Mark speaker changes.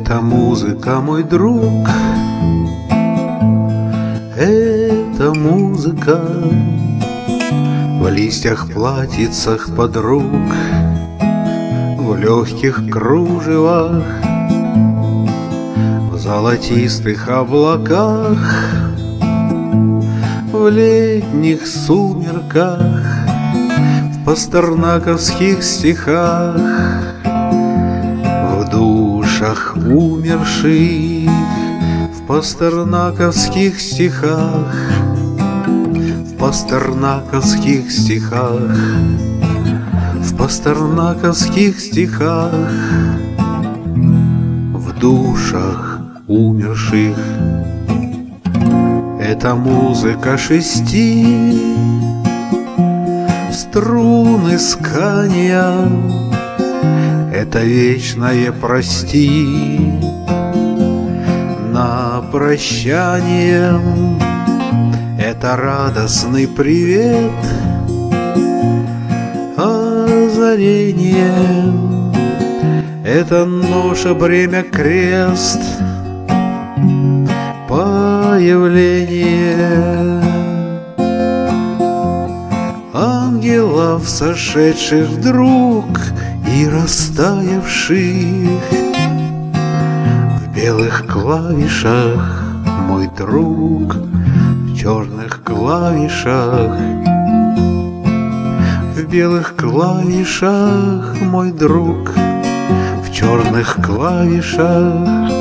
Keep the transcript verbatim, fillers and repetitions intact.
Speaker 1: Эта музыка, мой друг, эта музыка в листьях, платьицах подруг, в легких кружевах, в золотистых облаках, в летних сумерках, в пастернаковских стихах, в душах умерших, в пастернаковских стихах, в пастернаковских стихах, в пастернаковских стихах, в душах умерших. Это музыка шести струн искания, это вечное прости на прощание, это радостный привет, озарение, это ноша, бремя, крест, появление ангелов, сошедших вдруг и растаявших в белых клавишах, мой друг, в черных клавишах, в белых клавишах, мой друг, в черных клавишах.